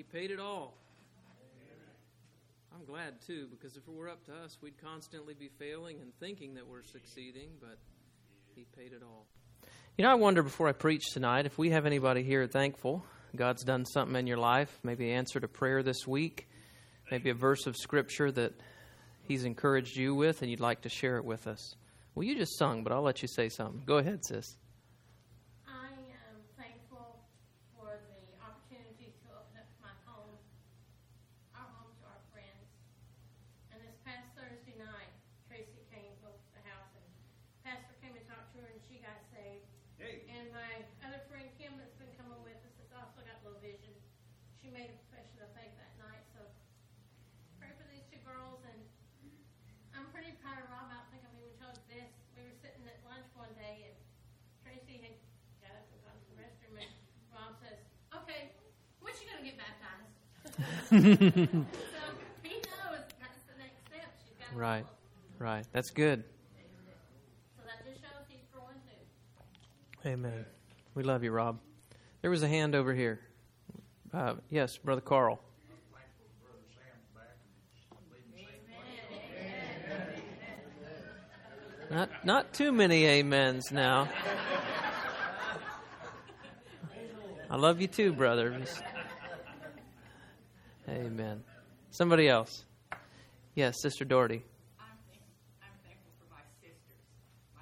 paid it all. I'm glad, too, because if it were up to us, we'd constantly be failing and thinking that we're succeeding, but He paid it all. You know, I wonder before I preach tonight if we have anybody here thankful God's done something in your life, maybe answered a prayer this week, maybe a verse of Scripture that He's encouraged you with and you'd like to share it with us. Well, you just sung, but I'll let you say something. Go ahead, sis. I am thankful for the opportunity to open up my home, our home to our friends. And this past Thursday night, Tracy came over to the house, and Pastor came and talked to her, and she got saved. Hey. And my other friend, Kim, that's been coming with us, has also got low vision. She made a profession of faith that night, so pray for these two girls. And I'm pretty proud of Rob. I don't think I've even told you this. We were sitting at lunch one day, and Tracy had got up and gone to the restroom, and Rob says, "Okay, when you going to get baptized?" So he knows that's the next step. She's got to Right, follow. right. That's good. So that just shows he's growing too. Amen. We love you, Rob. There was a hand over here. Yes, Brother Carl. Not too many amens now. I love you too, brother. Amen. Somebody else. Yes, Sister Doherty. I'm thankful for my sisters, my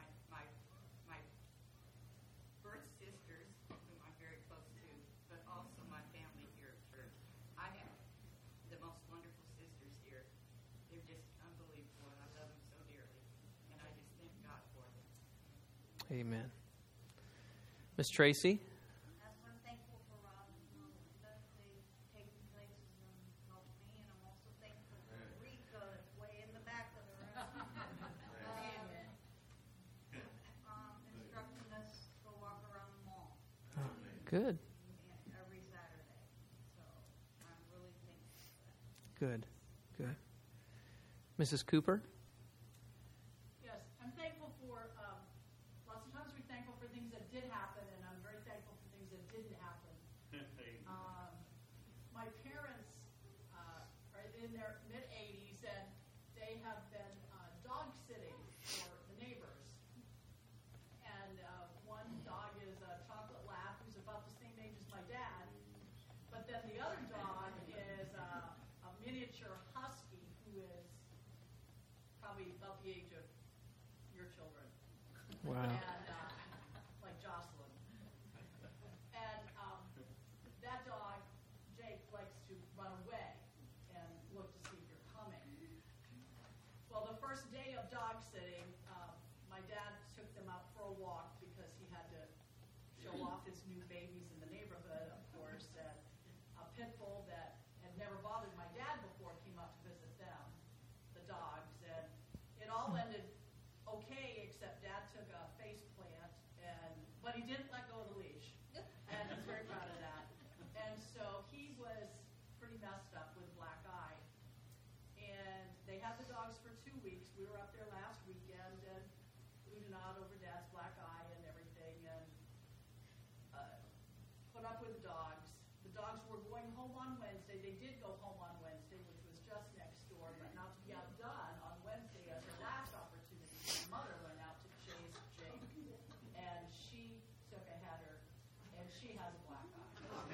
birth sisters, whom I'm very close to, but also my family here at church. I have the most wonderful sisters here. They're just unbelievable, and I love them so dearly. And I just thank God for them. Amen. Miss Tracy. I'm thankful for Rob and Mom and Linda. They've taken places and helped me, and I'm also thankful for Rika that's way in the back of the room. Instructing us to walk around the mall. Good. Every Saturday. So I'm really thankful for that. Good. Good. Mrs. Cooper. Yes, I'm thankful for, lots of times we're thankful for things that did happen, and I'm very thankful for things that didn't happen. My parents are in their mid-80s, and they have been dog sitting for the neighbors. And one dog is a chocolate lab who's about the same age as my dad, but then the other dog is a miniature husky who is probably about the age of your children. Wow. And like Jocelyn. And that dog, Jake, likes to run away and look to see if you're coming. Well, the first day of dog sitting, my dad took them out for a walk because he had to show off his new babies in the neighborhood, of course. And a pit bull that had never bothered my dad before came out to visit them, the dogs. And it all ended okay, except Dad took a face plant, but he didn't let go of the leash, and he's very proud of that. And so he was pretty messed up with black eye, and they had the dogs for 2 weeks. We were up there last weekend and hooting out over Dad's black eye and everything, and put up with the dogs. The dogs were going home on Wednesday. They did go home on Wednesday, which was just next door, but not to be outdone on Wednesday as their last opportunity. My mother went out to chase Jake, and she took a header, and she has a black eye.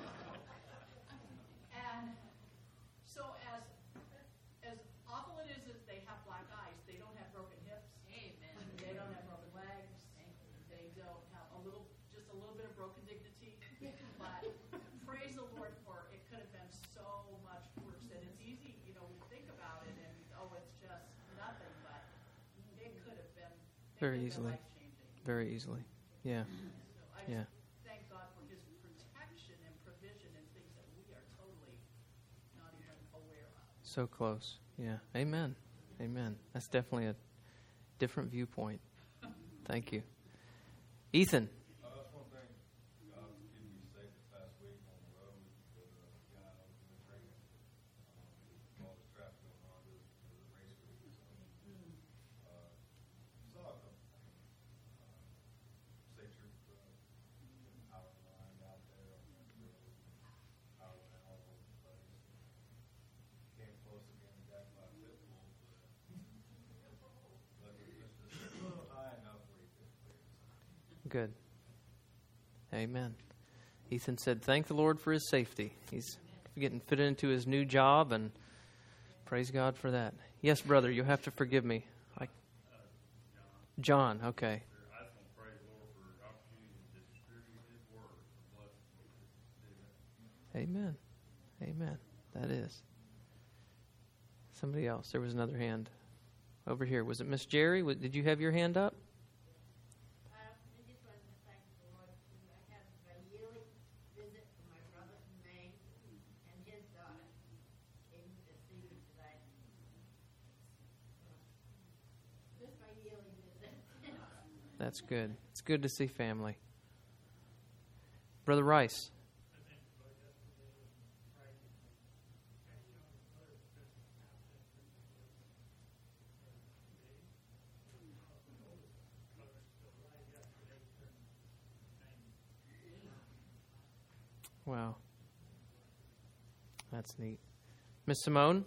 And so as awful it is that they have black eyes, they don't have broken hips. Amen. They don't have broken legs. They don't have just a little bit of broken dignity. But praise the Lord for it. Could have been so much worse. And it's easy, we think about it and it's just nothing, but it could have been Very easily. life-changing. Very easily. Yeah. So I Yeah. just thank God for His protection and provision in things that we are totally not even aware of. So close. Yeah. Amen. Amen. That's definitely a different viewpoint. Thank you. Ethan. That's one thing. God was keeping me safe this past week on the road with a guy over in the train. All this traffic going on, there's a race week. Saw a couple things. Set your power line out there on that road, power line all over the place. Good. Amen. Ethan said, thank the Lord for his safety. He's getting fitted into his new job, and praise God for that. Yes, brother, you'll have to forgive me. John, okay. I just want to praise the Lord for the opportunity to distribute His word. Amen. Amen. That is. Somebody else. There was another hand over here. Was it Miss Jerry? Did you have your hand up? I just wanted to thank the Lord. I have a yearly visit from my brother from Maine, and his daughter came to see me today. Just my yearly visit. That's good. It's good to see family. Brother Rice. Wow. That's neat. Miss Simone?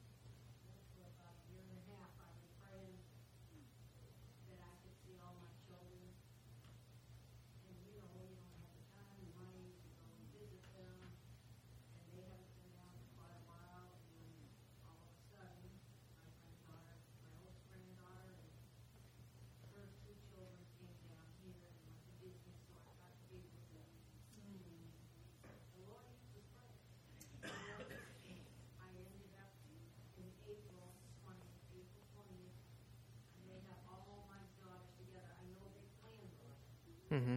Mm-hmm.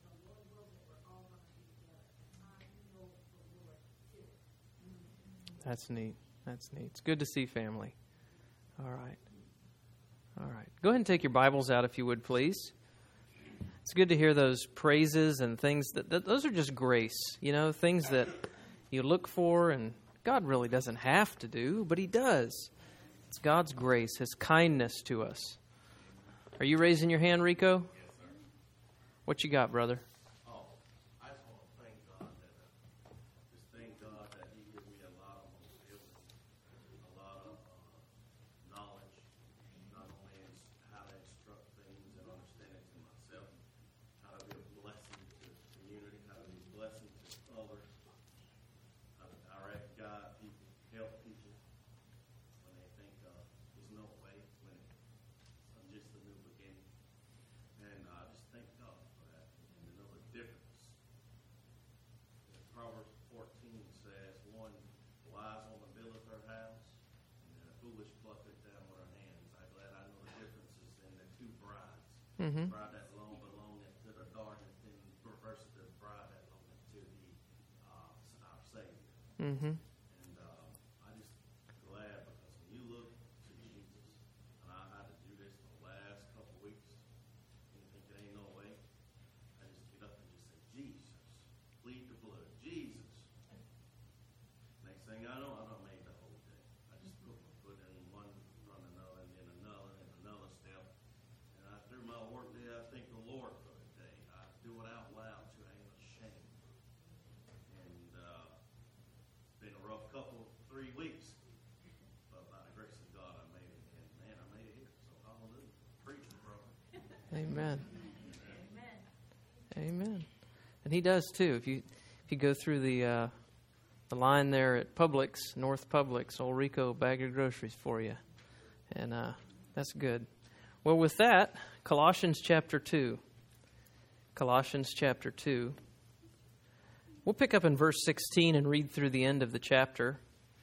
That's neat. That's neat. It's good to see family. All right. All right. Go ahead and take your Bibles out if you would, please. It's good to hear those praises and things that those are just grace, things that you look for and God really doesn't have to do, but He does. It's God's grace, His kindness to us. Are you raising your hand, Rico? What you got, brother? I just want to thank God that He gives me a lot of mobility, a lot of knowledge, not only in how to instruct things and understand it to myself, how to be a blessing to the community, how to be a blessing to others, how to direct, guide people, help people when they think there's no way, when it's just a new beginning. And I just thank God for that and to know the difference. Proverbs 14 says, one wise woman buildeth her house, and a foolish plucketh down with her hands. I'm glad I know the differences in the two brides. Mm-hmm. The bride that belongeth to the darkness, and versus the bride that belongeth to our Savior. Mm-hmm. And I just glad because when you look to Jesus, and I had to do this the last couple weeks, and you think it ain't no way, I just get up and just say, Jesus, plead the blood, Jesus. Next thing I know, I done made the whole day. I just put my foot in one front of another, and then another step. And I through my work day, I thank the Lord for the day. I do it out loud too. I ain't ashamed. And been a rough 3 weeks, but by the grace of God, I made it. And man, I made it here. So hallelujah, preaching, brother. Amen. Amen. And He does too. If you go through the line there at Publix, North Publix, old Rico will bag your groceries for you, and that's good. Well, with that, Colossians chapter 2. Colossians chapter 2. We'll pick up in verse 16 and read through the end of the chapter.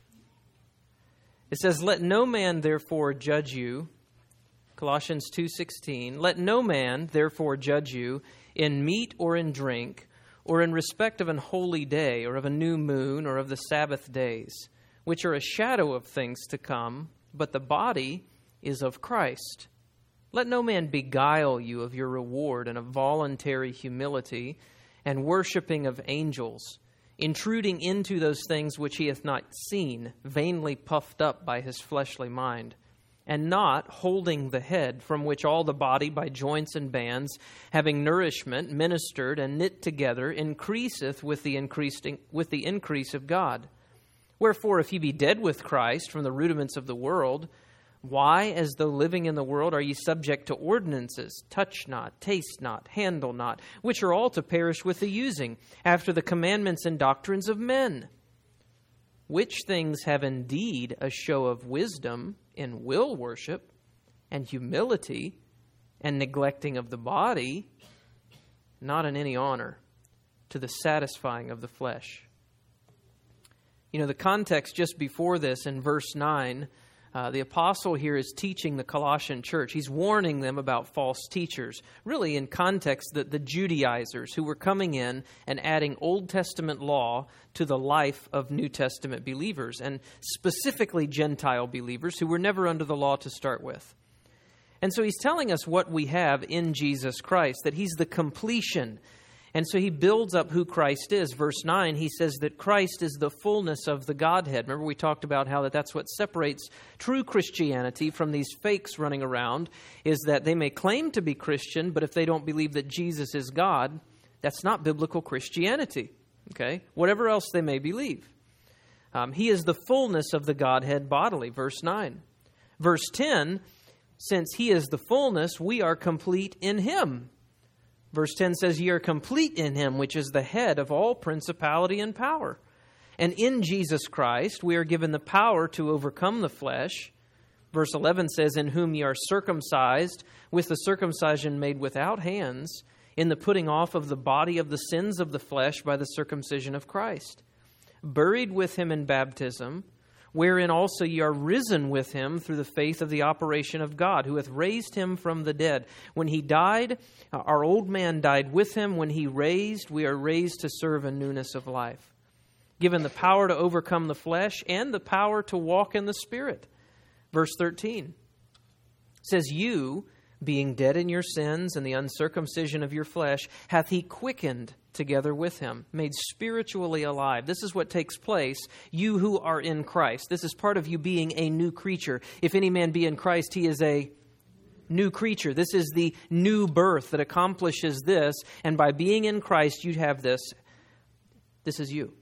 It says, "Let no man therefore judge you," Colossians 2:16, "Let no man therefore judge you in meat or in drink, or in respect of an holy day, or of a new moon, or of the Sabbath days, which are a shadow of things to come, but the body is of Christ. Let no man beguile you of your reward and of voluntary humility and worshiping of angels, intruding into those things which he hath not seen, vainly puffed up by his fleshly mind, and not holding the head, from which all the body by joints and bands, having nourishment, ministered and knit together, increaseth with the increase of God. Wherefore, if ye be dead with Christ from the rudiments of the world, Why, as though living in the world, are ye subject to ordinances? Touch not, taste not, handle not, which are all to perish with the using, after the commandments and doctrines of men. Which things have indeed a show of wisdom in will worship, and humility, and neglecting of the body, not in any honor, to the satisfying of the flesh. You know, the context just before this in verse 9, the apostle here is teaching the Colossian church. He's warning them about false teachers. Really, in context, the Judaizers who were coming in and adding Old Testament law to the life of New Testament believers, and specifically Gentile believers who were never under the law to start with. And so he's telling us what we have in Jesus Christ, that he's the completion. And so he builds up who Christ is. Verse 9, he says that Christ is the fullness of the Godhead. Remember, we talked about how that's what separates true Christianity from these fakes running around, is that they may claim to be Christian, but if they don't believe that Jesus is God, that's not biblical Christianity. Okay? Whatever else they may believe. He is the fullness of the Godhead bodily, verse 9. Verse 10, since he is the fullness, we are complete in him. Verse 10 says, ye are complete in him, which is the head of all principality and power. And in Jesus Christ, we are given the power to overcome the flesh. Verse 11 says, in whom ye are circumcised, with the circumcision made without hands, in the putting off of the body of the sins of the flesh by the circumcision of Christ. Buried with him in baptism, wherein also ye are risen with him through the faith of the operation of God, who hath raised him from the dead. When he died, our old man died with him. When he raised, we are raised to serve a newness of life. Given the power to overcome the flesh and the power to walk in the Spirit. Verse 13 says, you, being dead in your sins and the uncircumcision of your flesh, hath he quickened together with him, made spiritually alive. This is what takes place, you who are in Christ. This is part of you being a new creature. If any man be in Christ, he is a new creature. This is the new birth that accomplishes this, and by being in Christ, you have this. This is you.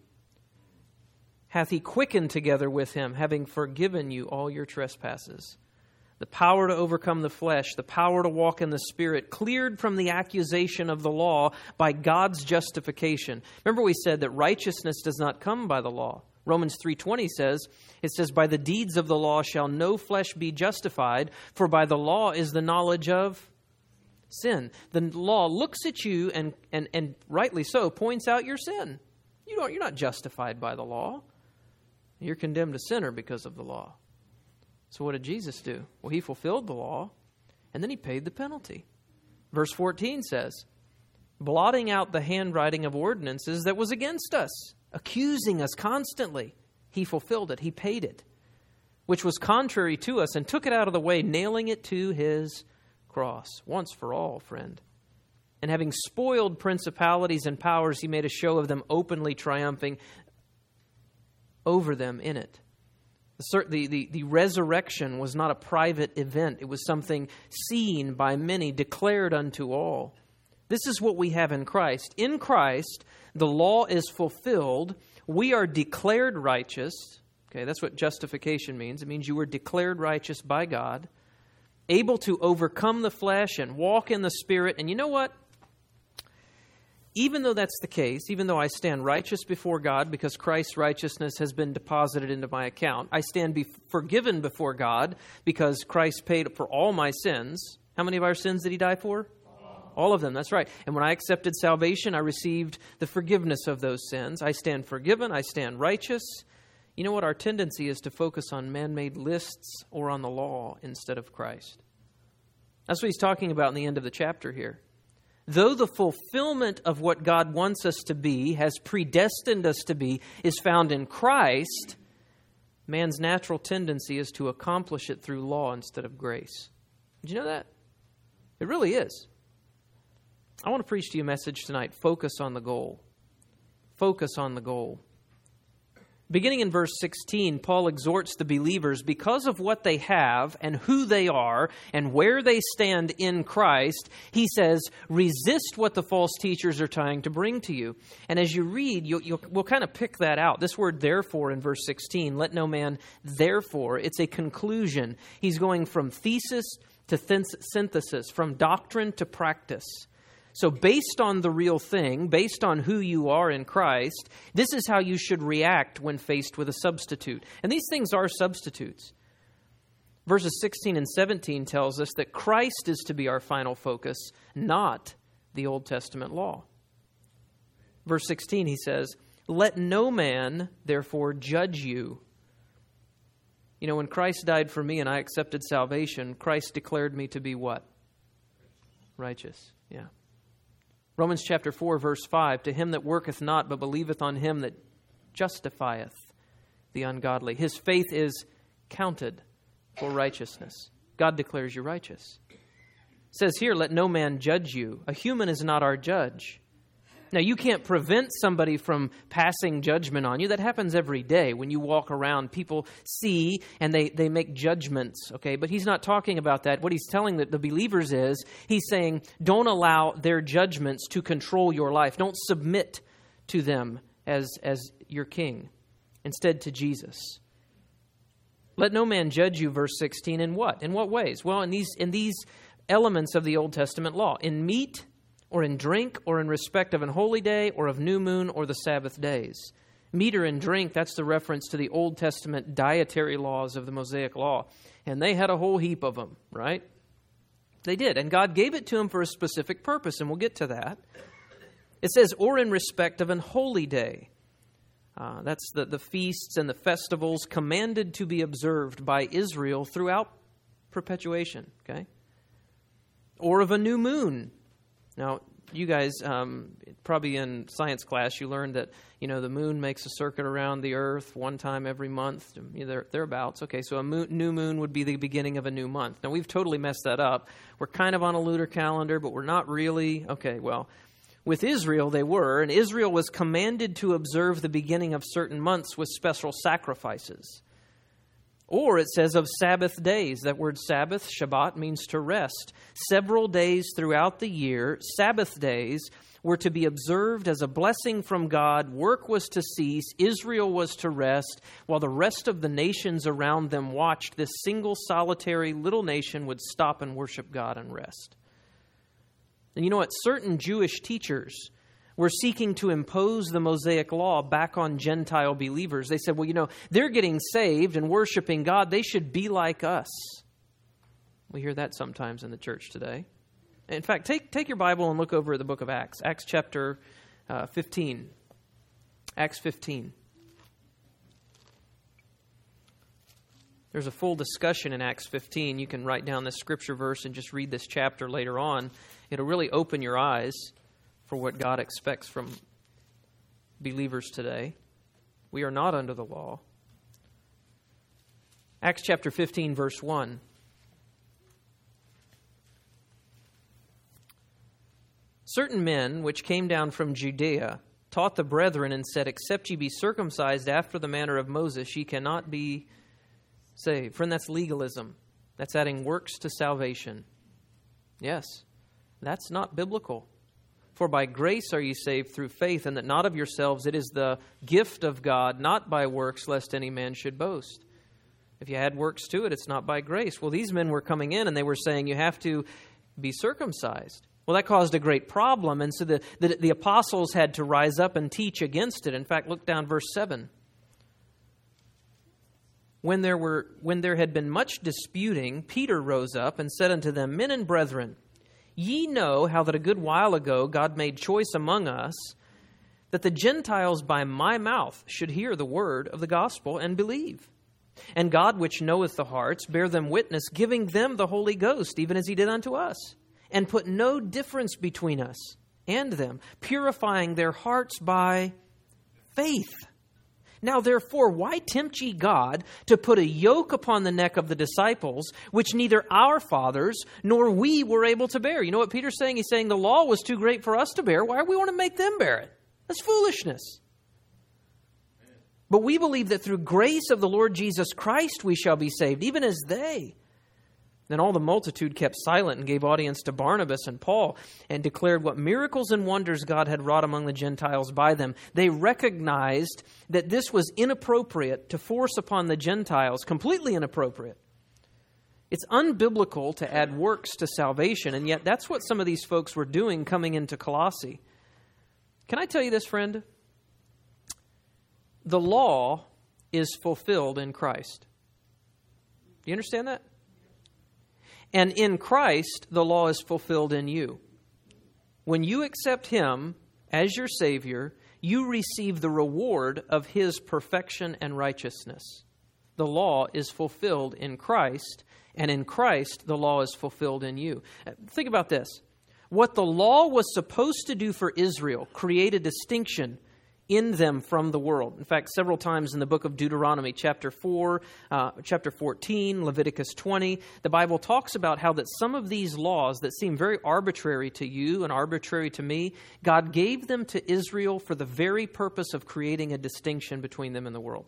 Hath he quickened together with him, having forgiven you all your trespasses. The power to overcome the flesh, the power to walk in the Spirit, cleared from the accusation of the law by God's justification. Remember we said that righteousness does not come by the law. Romans 3:20 says, it says, by the deeds of the law shall no flesh be justified, for by the law is the knowledge of sin. The law looks at you and rightly so points out your sin. You're not justified by the law. You're condemned a sinner because of the law. So what did Jesus do? Well, he fulfilled the law, and then he paid the penalty. Verse 14 says, blotting out the handwriting of ordinances that was against us, accusing us constantly. He fulfilled it. He paid it, which was contrary to us, and took it out of the way, nailing it to his cross. Once for all, friend. And having spoiled principalities and powers, he made a show of them, openly triumphing over them in it. The resurrection was not a private event. It was something seen by many, declared unto all. This is what we have in Christ. In Christ, the law is fulfilled. We are declared righteous. Okay, that's what justification means. It means you were declared righteous by God, able to overcome the flesh and walk in the Spirit. And you know what? Even though that's the case, even though I stand righteous before God because Christ's righteousness has been deposited into my account, I stand forgiven before God because Christ paid for all my sins. How many of our sins did he die for? All of them, that's right. And when I accepted salvation, I received the forgiveness of those sins. I stand forgiven, I stand righteous. You know what? Our tendency is to focus on man-made lists or on the law instead of Christ. That's what he's talking about in the end of the chapter here. Though the fulfillment of what God wants us to be, has predestined us to be, is found in Christ, man's natural tendency is to accomplish it through law instead of grace. Did you know that? It really is. I want to preach to you a message tonight. Focus on the goal. Focus on the goal. Beginning in verse 16, Paul exhorts the believers, because of what they have and who they are and where they stand in Christ, he says, resist what the false teachers are trying to bring to you. And as you read, we'll kind of pick that out. This word therefore in verse 16, let no man therefore, it's a conclusion. He's going from thesis to synthesis, from doctrine to practice. So based on the real thing, based on who you are in Christ, this is how you should react when faced with a substitute. And these things are substitutes. Verses 16 and 17 tells us that Christ is to be our final focus, not the Old Testament law. Verse 16, he says, let no man, therefore, judge you. You know, when Christ died for me and I accepted salvation, Christ declared me to be what? Righteous. Yeah. Romans chapter 4, verse 5, to him that worketh not, but believeth on him that justifieth the ungodly. His faith is counted for righteousness. God declares you righteous. It says here, let no man judge you. A human is not our judge. Now, you can't prevent somebody from passing judgment on you. That happens every day. When you walk around, people see and they make judgments, okay? But he's not talking about that. What he's telling the believers is, he's saying, don't allow their judgments to control your life. Don't submit to them as your king. Instead, to Jesus. Let no man judge you, verse 16, in what? In what ways? Well, in these elements of the Old Testament law. In meat, or in drink, or in respect of an holy day, or of new moon, or the Sabbath days. Meat or in drink, that's the reference to the Old Testament dietary laws of the Mosaic Law. And they had a whole heap of them, right? They did. And God gave it to them for a specific purpose, and we'll get to that. It says, or in respect of an holy day. That's the feasts and the festivals commanded to be observed by Israel throughout perpetuation, okay? Or of a new moon. Now, you guys, probably in science class, you learned that, you know, the moon makes a circuit around the earth one time every month, thereabouts. Okay, so a new moon would be the beginning of a new month. Now, we've totally messed that up. We're kind of on a lunar calendar, but we're not really. Okay, well, with Israel, they were, and Israel was commanded to observe the beginning of certain months with special sacrifices. Or it says of Sabbath days. That word Sabbath, Shabbat, means to rest. Several days throughout the year, Sabbath days, were to be observed as a blessing from God. Work was to cease. Israel was to rest, while the rest of the nations around them watched. This single, solitary little nation would stop and worship God and rest. And you know what? Certain Jewish teachers were seeking to impose the Mosaic law back on Gentile believers. They said, well, you know, they're getting saved and worshiping God. They should be like us. We hear that sometimes in the church today. In fact, take your Bible and look over at the book of Acts. Acts chapter 15. Acts 15. There's a full discussion in Acts 15. You can write down this scripture verse and just read this chapter later on. It'll really open your eyes for what God expects from believers today. We are not under the law. Acts chapter 15, verse 1. Certain men which came down from Judea taught the brethren and said, except ye be circumcised after the manner of Moses, ye cannot be saved. Friend, that's legalism. That's adding works to salvation. Yes, that's not biblical. For by grace are ye saved through faith, and that not of yourselves, it is the gift of God, not by works, lest any man should boast. If you add works to it, it's not by grace. Well, these men were coming in and they were saying you have to be circumcised. Well, that caused a great problem, and so the apostles had to rise up and teach against it. In fact, look down verse 7. When there had been much disputing, Peter rose up and said unto them, Men and brethren, ye know how that a good while ago God made choice among us, that the Gentiles by my mouth should hear the word of the gospel and believe. And God, which knoweth the hearts, bear them witness, giving them the Holy Ghost, even as he did unto us, and put no difference between us and them, purifying their hearts by faith. Now, therefore, why tempt ye God to put a yoke upon the neck of the disciples, which neither our fathers nor we were able to bear? You know what Peter's saying? He's saying the law was too great for us to bear. Why do we want to make them bear it? That's foolishness. But we believe that through grace of the Lord Jesus Christ we shall be saved, even as they. Then all the multitude kept silent and gave audience to Barnabas and Paul and declared what miracles and wonders God had wrought among the Gentiles by them. They recognized that this was inappropriate to force upon the Gentiles, completely inappropriate. It's unbiblical to add works to salvation, and yet that's what some of these folks were doing coming into Colossae. Can I tell you this, friend? The law is fulfilled in Christ. Do you understand that? And in Christ, the law is fulfilled in you. When you accept Him as your Savior, you receive the reward of His perfection and righteousness. The law is fulfilled in Christ, and in Christ, the law is fulfilled in you. Think about this. What the law was supposed to do for Israel, create a distinction in them from the world. In fact, several times in the book of Deuteronomy, chapter 4, chapter 14, Leviticus 20, the Bible talks about how that some of these laws that seem very arbitrary to you and arbitrary to me, God gave them to Israel for the very purpose of creating a distinction between them and the world.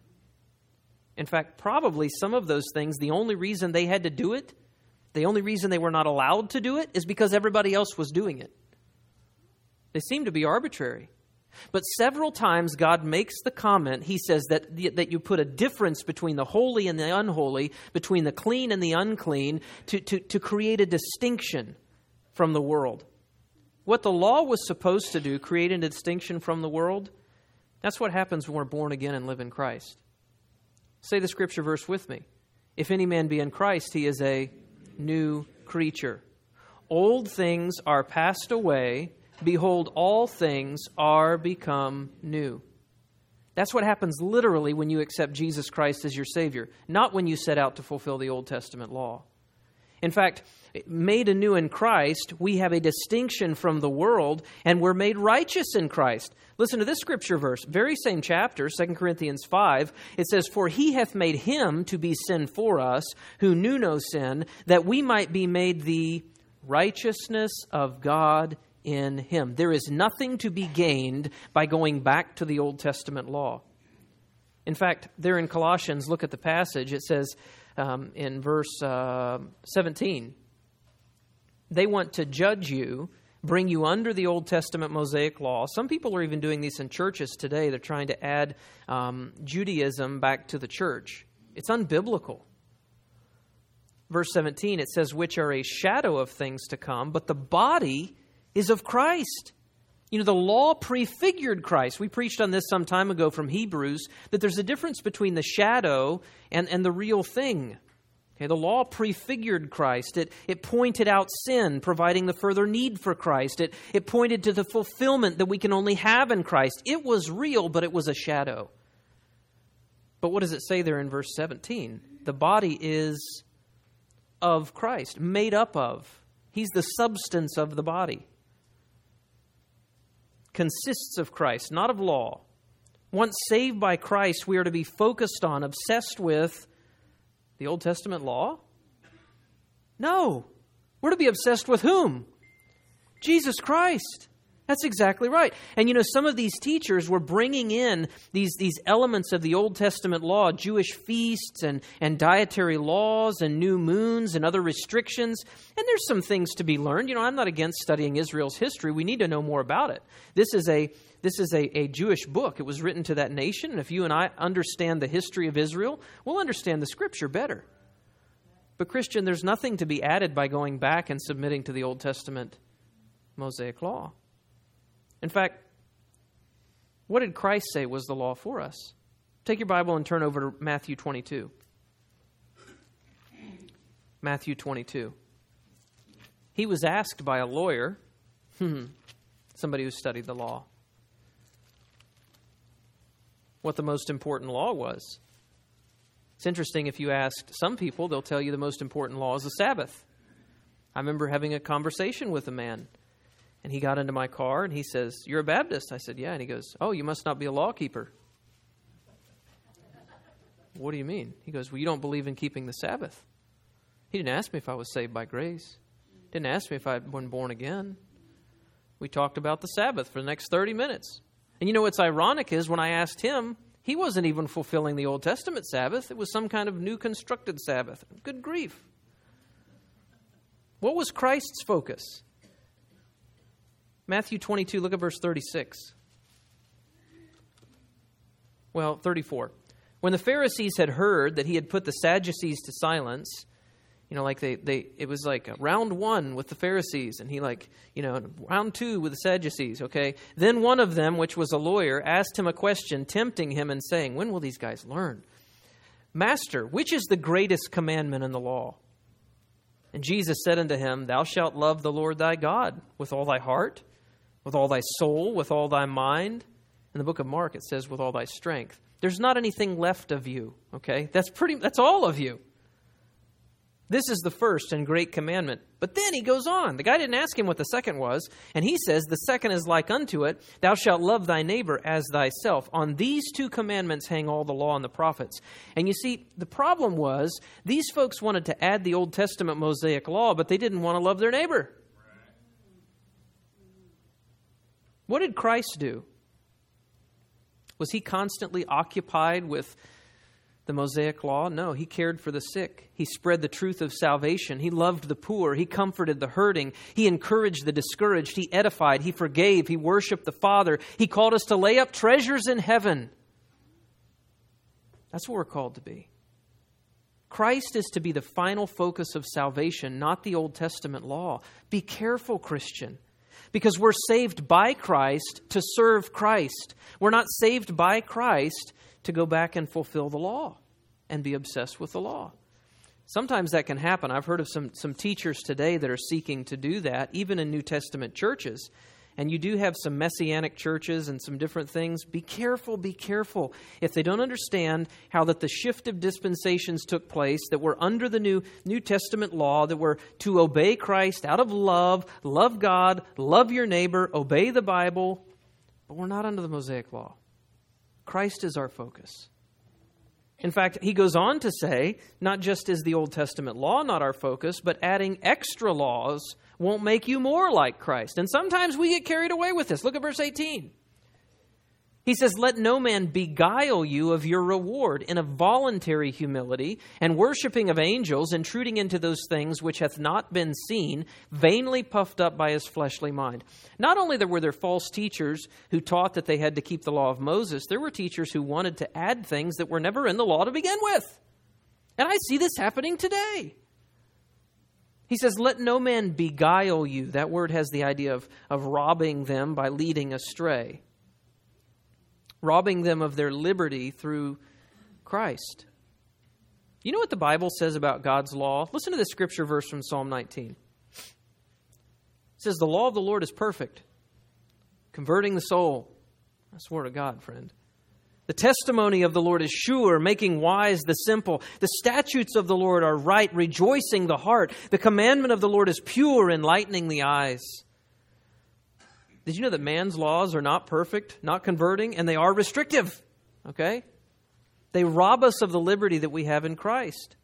In fact, probably some of those things, the only reason they had to do it, the only reason they were not allowed to do it, is because everybody else was doing it. They seem to be arbitrary. But several times God makes the comment, He says that you put a difference between the holy and the unholy, between the clean and the unclean, to create a distinction from the world. What the law was supposed to do, create a distinction from the world, that's what happens when we're born again and live in Christ. Say the scripture verse with me. If any man be in Christ, he is a new creature. Old things are passed away. Behold, all things are become new. That's what happens literally when you accept Jesus Christ as your Savior, not when you set out to fulfill the Old Testament law. In fact, made anew in Christ, we have a distinction from the world, and we're made righteous in Christ. Listen to this scripture verse, very same chapter, 2 Corinthians 5. It says, For He hath made Him to be sin for us, who knew no sin, that we might be made the righteousness of God in Him. There is nothing to be gained by going back to the Old Testament law. In fact, there in Colossians, look at the passage. It says in verse 17, they want to judge you, bring you under the Old Testament Mosaic law. Some people are even doing this in churches today. They're trying to add Judaism back to the church. It's unbiblical. Verse 17, it says, which are a shadow of things to come, but the body is of Christ. You know, the law prefigured Christ. We preached on this some time ago from Hebrews, that there's a difference between the shadow and the real thing. Okay, the law prefigured Christ. It pointed out sin, providing the further need for Christ. It pointed to the fulfillment that we can only have in Christ. It was real, but it was a shadow. But what does it say there in verse 17? The body is of Christ, made up of. He's the substance of the body. Consists of Christ, not of law. Once saved by Christ, we are to be focused on, obsessed with the Old Testament law? No. We're to be obsessed with whom? Jesus Christ. That's exactly right. And you know, some of these teachers were bringing in these elements of the Old Testament law, Jewish feasts and dietary laws and new moons and other restrictions. And there's some things to be learned. You know, I'm not against studying Israel's history. We need to know more about it. This is a Jewish book. It was written to that nation. And if you and I understand the history of Israel, we'll understand the Scripture better. But Christian, there's nothing to be added by going back and submitting to the Old Testament Mosaic law. In fact, what did Christ say was the law for us? Take your Bible and turn over to Matthew 22. Matthew 22. He was asked by a lawyer, somebody who studied the law, what the most important law was. It's interesting, if you asked some people, they'll tell you the most important law is the Sabbath. I remember having a conversation with a man. And he got into my car and he says, "You're a Baptist?" I said, "Yeah." And he goes, "Oh, you must not be a law keeper." What do you mean? He goes, "Well, you don't believe in keeping the Sabbath." He didn't ask me if I was saved by grace. Didn't ask me if I'd been born again. We talked about the Sabbath for the next 30 minutes. And you know what's ironic is when I asked him He wasn't even fulfilling the Old Testament Sabbath. It was some kind of new constructed Sabbath. Good grief. What was Christ's focus? Matthew 22, look at verse 36. Well, 34. When the Pharisees had heard that he had put the Sadducees to silence, like it was like round 1 with the Pharisees, and he round 2 with the Sadducees, okay? Then one of them, which was a lawyer, asked him a question, tempting him and saying, when will these guys learn? Master, which is the greatest commandment in the law? And Jesus said unto him, Thou shalt love the Lord thy God with all thy heart, with all thy soul, with all thy mind. In the book of Mark, it says, with all thy strength. There's not anything left of you, okay? That's all of you. This is the first and great commandment. But then he goes on. The guy didn't ask him what the second was. And he says, the second is like unto it, thou shalt love thy neighbor as thyself. On these 2 commandments hang all the law and the prophets. And you see, the problem was, these folks wanted to add the Old Testament Mosaic law, but they didn't want to love their neighbor. What did Christ do? Was he constantly occupied with the Mosaic law? No, he cared for the sick. He spread the truth of salvation. He loved the poor. He comforted the hurting. He encouraged the discouraged. He edified. He forgave. He worshiped the Father. He called us to lay up treasures in heaven. That's what we're called to be. Christ is to be the final focus of salvation, not the Old Testament law. Be careful, Christian. Because we're saved by Christ to serve Christ. We're not saved by Christ to go back and fulfill the law and be obsessed with the law. Sometimes that can happen. I've heard of some teachers today that are seeking to do that, even in New Testament churches. And you do have some Messianic churches and some different things. Be careful, be careful. If they don't understand how that the shift of dispensations took place, that we're under the New Testament law, that we're to obey Christ out of love God, love your neighbor, obey the Bible, but we're not under the Mosaic law. Christ is our focus. In fact, he goes on to say, not just is the Old Testament law not our focus, but adding extra laws won't make you more like Christ. And sometimes we get carried away with this. Look at verse 18. He says, let no man beguile you of your reward in a voluntary humility and worshiping of angels, intruding into those things which hath not been seen, vainly puffed up by his fleshly mind. Not only were there false teachers who taught that they had to keep the law of Moses, there were teachers who wanted to add things that were never in the law to begin with. And I see this happening today. He says, let no man beguile you. That word has the idea of robbing them by leading astray. Robbing them of their liberty through Christ. You know what the Bible says about God's law? Listen to this scripture verse from Psalm 19. It says, the law of the Lord is perfect, converting the soul. That's the word of God, friend. The testimony of the Lord is sure, making wise the simple. The statutes of the Lord are right, rejoicing the heart. The commandment of the Lord is pure, enlightening the eyes. Did you know that man's laws are not perfect, not converting, and they are restrictive? Okay? They rob us of the liberty that we have in Christ.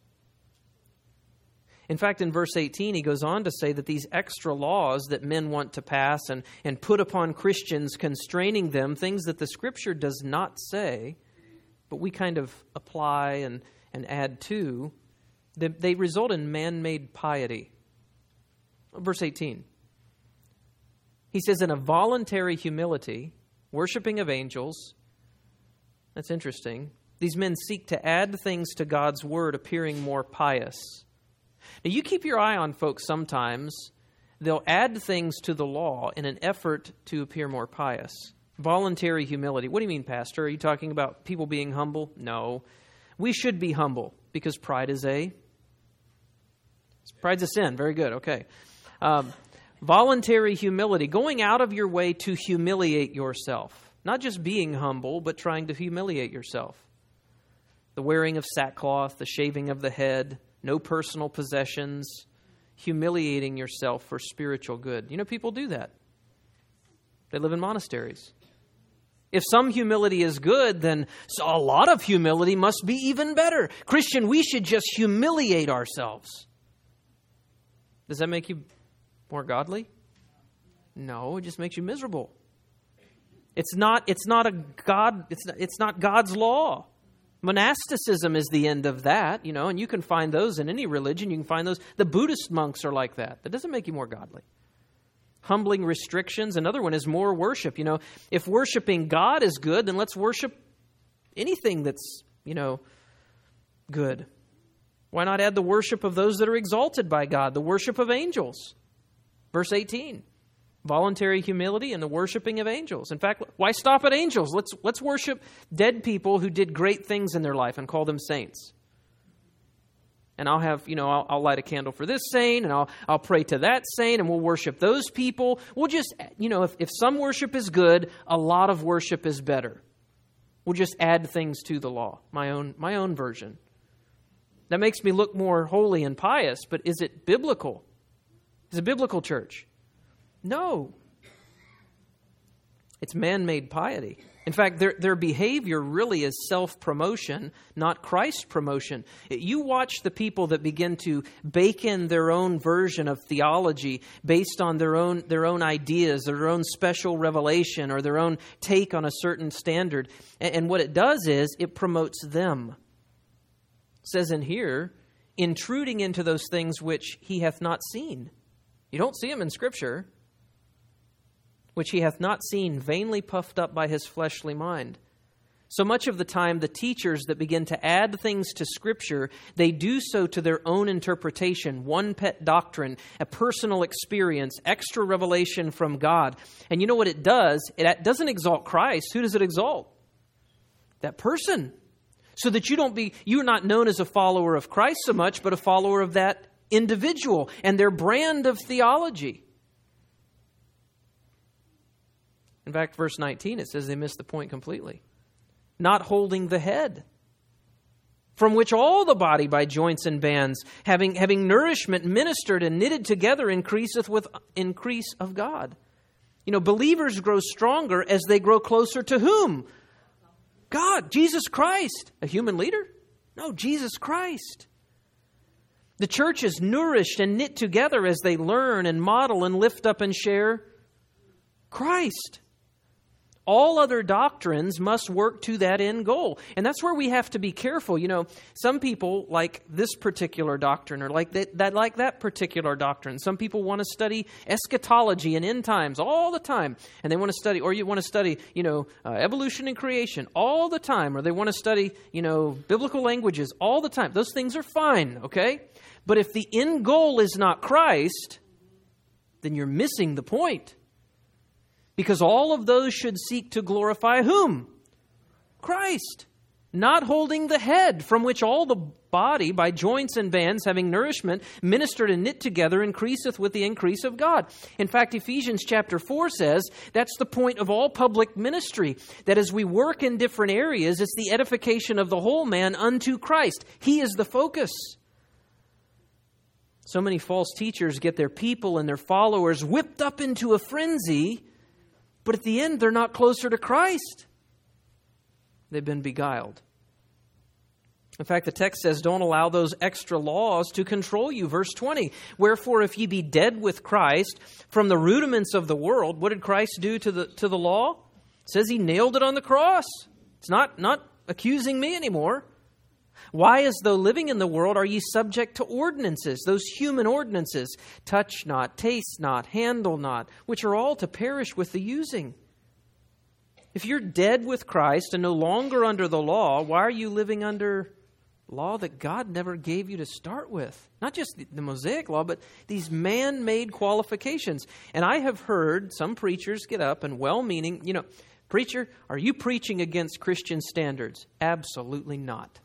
In fact, in verse 18, he goes on to say that these extra laws that men want to pass and put upon Christians, constraining them, things that the Scripture does not say, but we kind of apply and add to, they result in man-made piety. Verse 18. He says, in a voluntary humility, worshiping of angels. That's interesting. These men seek to add things to God's word, appearing more pious. Now, you keep your eye on folks sometimes. They'll add things to the law in an effort to appear more pious. Voluntary humility. What do you mean, Pastor? Are you talking about people being humble? No. We should be humble because pride's a sin. Very good. Okay. Voluntary humility, going out of your way to humiliate yourself. Not just being humble, but trying to humiliate yourself. The wearing of sackcloth, the shaving of the head, no personal possessions, humiliating yourself for spiritual good. You know, people do that. They live in monasteries. If some humility is good, then a lot of humility must be even better. Christian, we should just humiliate ourselves. Does that make you more godly? No, it just makes you miserable. It's not God's law. Monasticism is the end of that, and you can find those in any religion. You can find those. The Buddhist monks are like that. That doesn't make you more godly. Humbling restrictions. Another one is more worship. If worshiping God is good, then let's worship anything that's, good. Why not add the worship of those that are exalted by God, the worship of angels? Verse 18, voluntary humility and the worshiping of angels. In fact, why stop at angels? Let's worship dead people who did great things in their life and call them saints. And I'll have, I'll light a candle for this saint, and I'll pray to that saint, and we'll worship those people. We'll just, if some worship is good, a lot of worship is better. We'll just add things to the law. My own version. That makes me look more holy and pious, but is it biblical? Is it biblical, church? No. It's man-made piety. In fact, their behavior really is self-promotion, not Christ promotion. You watch the people that begin to bake in their own version of theology based on their own ideas, their own special revelation, or their own take on a certain standard. And what it does is it promotes them. It says in here, intruding into those things which he hath not seen. You don't see them in Scripture. Which he hath not seen, vainly puffed up by his fleshly mind. So much of the time, the teachers that begin to add things to Scripture, they do so to their own interpretation, one pet doctrine, a personal experience, extra revelation from God. And you know what it does? It doesn't exalt Christ. Who does it exalt? That person. So that you're not known as a follower of Christ so much, but a follower of that individual and their brand of theology. In fact, verse 19, it says they missed the point completely. Not holding the head, from which all the body by joints and bands, having nourishment ministered and knitted together, increaseth with increase of God. Believers grow stronger as they grow closer to whom? God, Jesus Christ. A human leader? No, Jesus Christ. The church is nourished and knit together as they learn and model and lift up and share Christ. All other doctrines must work to that end goal. And that's where we have to be careful. Some people like this particular doctrine or like that particular doctrine. Some people want to study eschatology and end times all the time. And they want to study, or you want to study, evolution and creation all the time. Or they want to study, biblical languages all the time. Those things are fine, okay? But if the end goal is not Christ, then you're missing the point. Because all of those should seek to glorify whom? Christ. Not holding the head, from which all the body, by joints and bands, having nourishment, ministered and knit together, increaseth with the increase of God. In fact, Ephesians chapter 4 says that's the point of all public ministry. That as we work in different areas, it's the edification of the whole man unto Christ. He is the focus. So many false teachers get their people and their followers whipped up into a frenzy, but at the end, they're not closer to Christ. They've been beguiled. In fact, the text says, don't allow those extra laws to control you. Verse 20, wherefore if ye be dead with Christ from the rudiments of the world, what did Christ do to the law? It says he nailed it on the cross. It's not accusing me anymore. Why, as though living in the world, are ye subject to ordinances, those human ordinances, touch not, taste not, handle not, which are all to perish with the using? If you're dead with Christ and no longer under the law, why are you living under law that God never gave you to start with? Not just the Mosaic law, but these man-made qualifications. And I have heard some preachers get up and well-meaning, preacher, are you preaching against Christian standards? Absolutely not.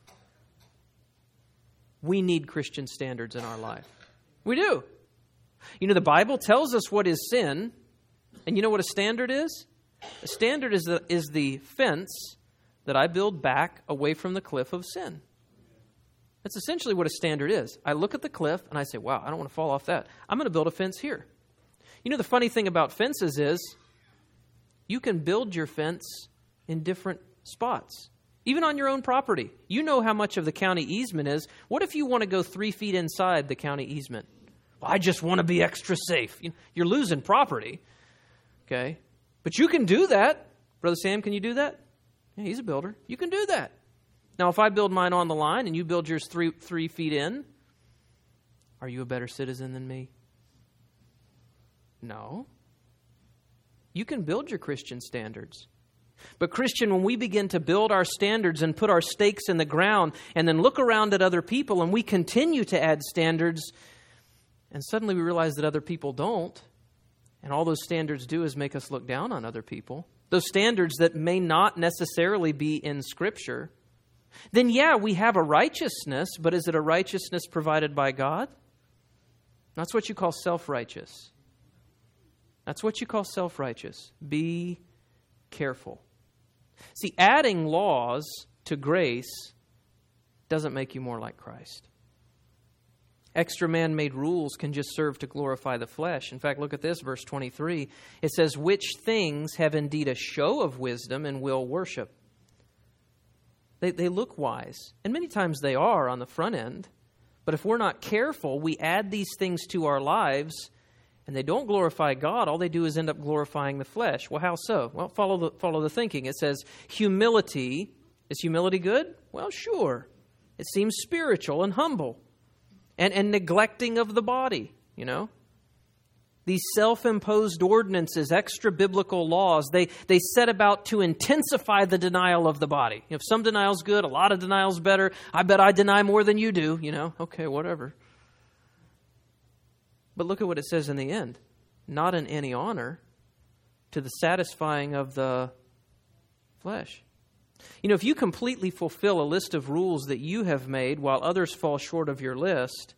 We need Christian standards in our life. We do. The Bible tells us what is sin. And you know what a standard is? A standard is the fence that I build back away from the cliff of sin. That's essentially what a standard is. I look at the cliff and I say, wow, I don't want to fall off that. I'm going to build a fence here. The funny thing about fences is you can build your fence in different spots. Even on your own property. You know how much of the county easement is. What if you want to go 3 feet inside the county easement? Well, I just want to be extra safe. You're losing property. Okay? But you can do that. Brother Sam, can you do that? Yeah, he's a builder. You can do that. Now, if I build mine on the line and you build yours 3 feet in, are you a better citizen than me? No. You can build your Christian standards. But Christian, when we begin to build our standards and put our stakes in the ground and then look around at other people and we continue to add standards and suddenly we realize that other people don't, and all those standards do is make us look down on other people, those standards that may not necessarily be in Scripture, then yeah, we have a righteousness, but is it a righteousness provided by God? That's what you call self-righteous. That's what you call self-righteous. Be careful. See, adding laws to grace doesn't make you more like Christ. Extra man-made rules can just serve to glorify the flesh. In fact, look at this, verse 23. It says, which things have indeed a show of wisdom and will worship. They look wise, and many times they are on the front end. But if we're not careful, we add these things to our lives, and they don't glorify God. All they do is end up glorifying the flesh. Well, how so? Well, follow the thinking. It says humility. Is humility good? Well, sure. It seems spiritual and humble. And neglecting of the body, you know. These self-imposed ordinances, extra-biblical laws, they set about to intensify the denial of the body. If some denial's good, a lot of denial's better. I bet I deny more than you do, you know. Okay, whatever. But look at what it says in the end. Not in any honor to the satisfying of the flesh. You know, if you completely fulfill a list of rules that you have made while others fall short of your list,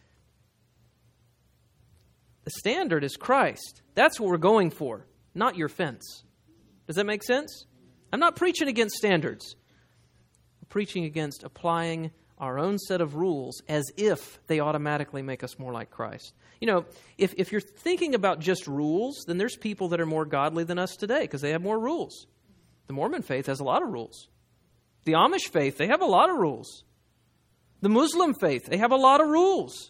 the standard is Christ. That's what we're going for, not your fence. Does that make sense? I'm not preaching against standards. I'm preaching against applying our own set of rules as if they automatically make us more like Christ. You know, if you're thinking about just rules, then there's people that are more godly than us today because they have more rules. The Mormon faith has a lot of rules. The Amish faith, they have a lot of rules. The Muslim faith, they have a lot of rules.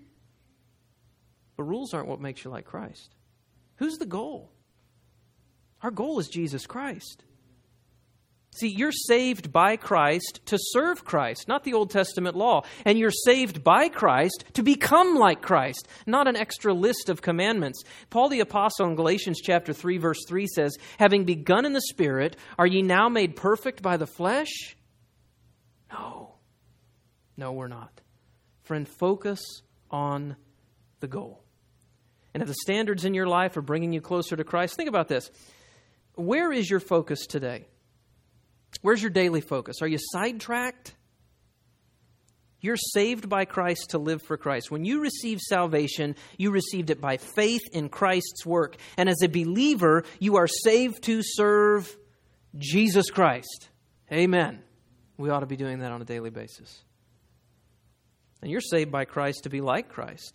But rules aren't what makes you like Christ. Who's the goal? Our goal is Jesus Christ. See, you're saved by Christ to serve Christ, not the Old Testament law. And you're saved by Christ to become like Christ, not an extra list of commandments. Paul the Apostle in Galatians chapter 3, verse 3 says, having begun in the Spirit, are ye now made perfect by the flesh? No. No, we're not. Friend, focus on the goal. And if the standards in your life are bringing you closer to Christ, think about this. Where is your focus today? Where's your daily focus? Are you sidetracked? You're saved by Christ to live for Christ. When you receive salvation, you received it by faith in Christ's work. And as a believer, you are saved to serve Jesus Christ. Amen. We ought to be doing that on a daily basis. And you're saved by Christ to be like Christ.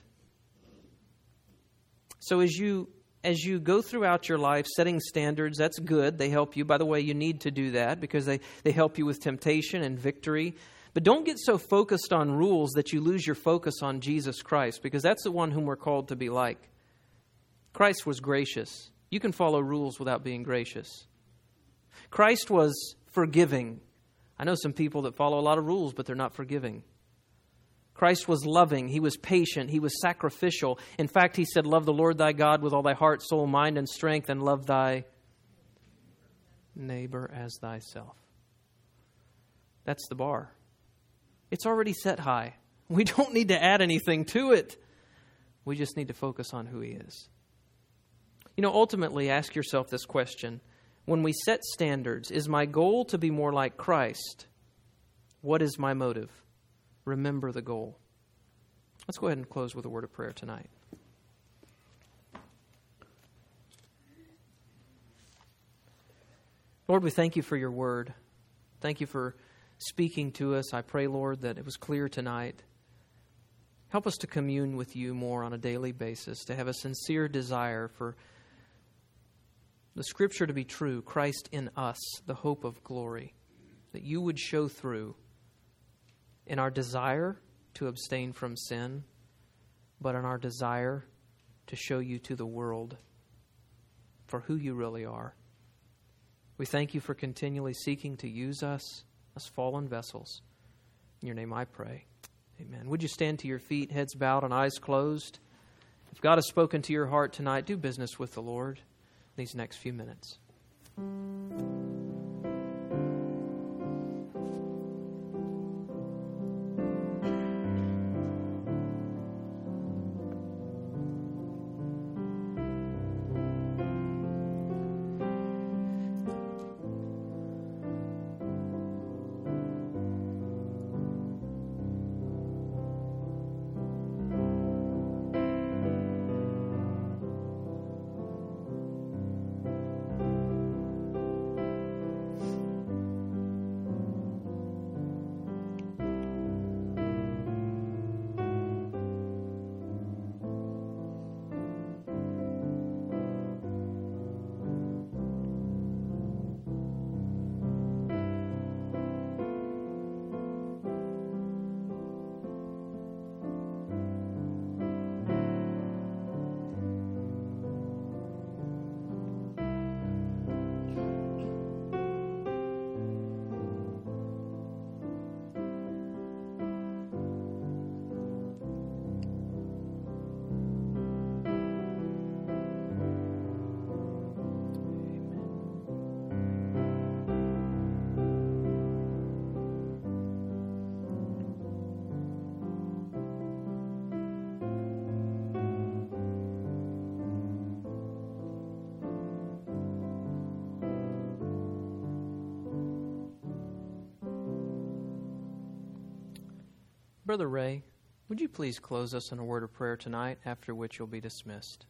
So as you go throughout your life setting standards, that's good. They help you. By the way, you need to do that because they help you with temptation and victory. But don't get so focused on rules that you lose your focus on Jesus Christ, because that's the one whom we're called to be like. Christ was gracious. You can follow rules without being gracious. Christ was forgiving. I know some people that follow a lot of rules, but they're not forgiving. Christ was loving. He was patient. He was sacrificial. In fact, he said, love the Lord thy God with all thy heart, soul, mind, and strength, and love thy neighbor as thyself. That's the bar. It's already set high. We don't need to add anything to it. We just need to focus on who he is. You know, ultimately, ask yourself this question. When we set standards, is my goal to be more like Christ? What is my motive? Remember the goal. Let's go ahead and close with a word of prayer tonight. Lord, we thank you for your word. Thank you for speaking to us. I pray, Lord, that it was clear tonight. Help us to commune with you more on a daily basis, to have a sincere desire for the Scripture to be true, Christ in us, the hope of glory, that you would show through in our desire to abstain from sin, but in our desire to show you to the world for who you really are. We thank you for continually seeking to use us as fallen vessels. In your name I pray. Amen. Would you stand to your feet, heads bowed and eyes closed? If God has spoken to your heart tonight, do business with the Lord these next few minutes. Brother Ray, would you please close us in a word of prayer tonight, after which you'll be dismissed?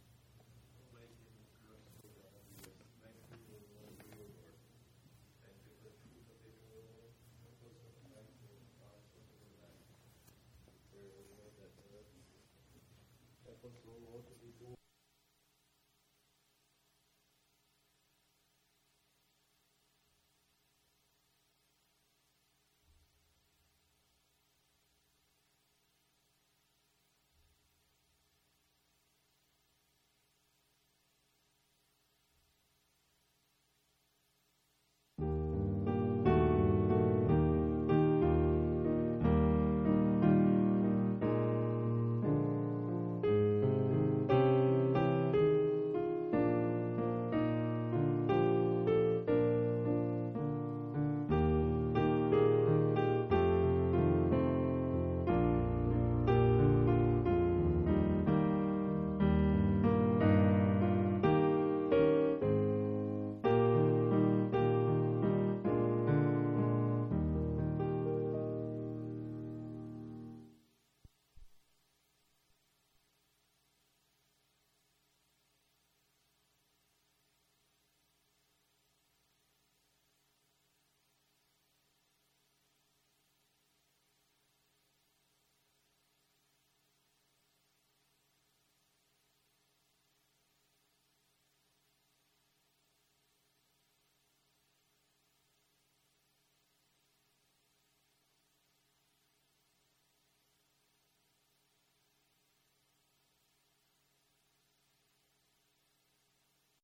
Help us, Lord, to be doing